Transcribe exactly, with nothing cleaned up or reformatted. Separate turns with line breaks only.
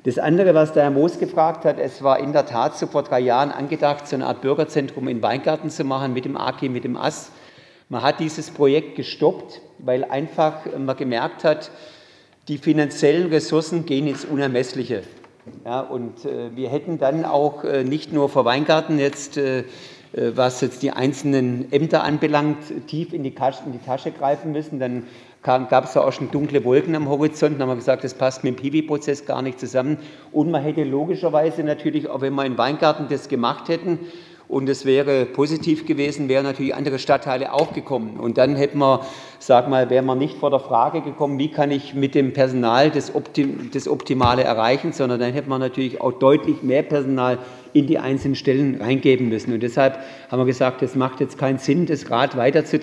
Das andere, was der Herr Moos gefragt hat, es war in der Tat so vor drei Jahren angedacht, so eine Art Bürgerzentrum in Weingarten zu machen mit dem A K I, mit dem A S. Man hat dieses Projekt gestoppt, weil einfach man gemerkt hat, die finanziellen Ressourcen gehen ins Unermessliche. Ja, und äh, wir hätten dann auch äh, nicht nur vor Weingarten jetzt, äh, was jetzt die einzelnen Ämter anbelangt, tief in die, Tasche, in die Tasche greifen müssen. Dann gab es ja auch schon dunkle Wolken am Horizont. Dann haben wir gesagt, das passt mit dem P I V I-Prozess gar nicht zusammen. Und man hätte logischerweise natürlich, auch wenn wir in Weingarten das gemacht hätten, und es wäre positiv gewesen, wären natürlich andere Stadtteile auch gekommen. Und dann hätten wir, sag mal, wären wir nicht vor der Frage gekommen, wie kann ich mit dem Personal das, Optim das Optimale erreichen, sondern dann hätten wir natürlich auch deutlich mehr Personal in die einzelnen Stellen reingeben müssen. Und deshalb haben wir gesagt, es macht jetzt keinen Sinn, das Rad weiterzudrehen.